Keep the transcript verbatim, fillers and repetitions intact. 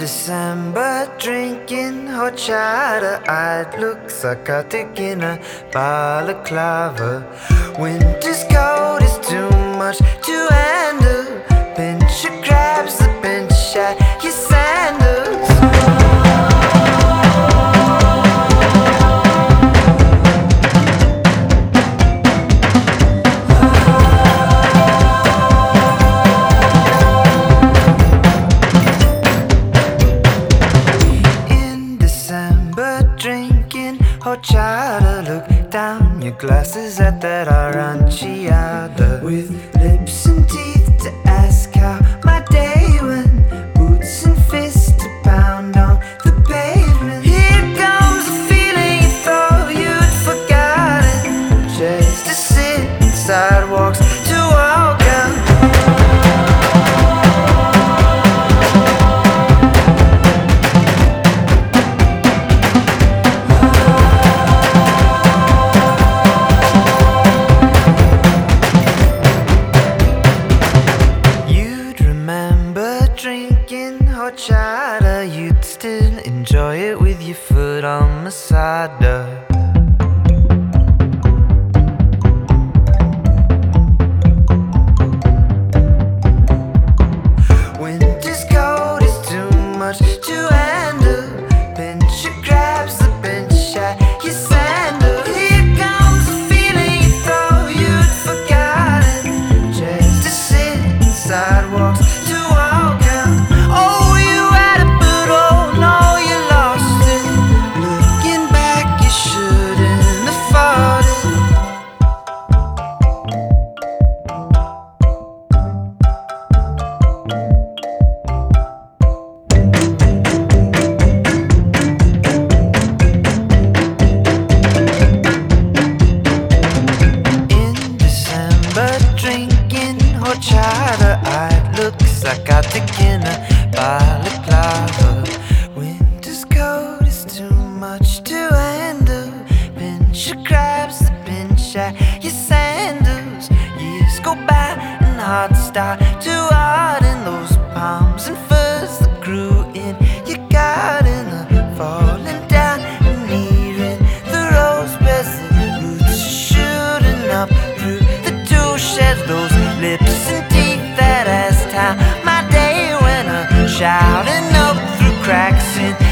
December, drinking horchata, I'd look psychotic in a balaclava. Winter's cold is too much to handle. Pinch your crabs, the pinch at your sandals. Drinking horchata, look down your glasses at that aranciata. With lips and teeth to ask how my day went, boots and fists to pound on the pavement. Here comes a feeling you thought you'd forgotten, chairs to sit and sidewalks to walk on. Drinking horchata, you'd still enjoy it with your foot on Masada. Winter's cold is too much to handle. Pinch your crabs, the pinch at your sandal. Here comes a feeling you thought you'd forgotten, chairs to sit and sidewalks to walk. Oh, you had it, but oh no, you lost it. Looking back, you shouldn't have fought it. In December, drinking horchata, I'd look psychotic in a balaclava. Winter's cold is too much to handle. Pinch your crabs, the pinch at your sandals. Years go by and hearts start to harden. Those palms and furs that grew in your garden are falling down and nearing the rose beds. The roots shooting up through the two sheds. Those lips and teeth that asked how my day went, uh, shouting up through cracks in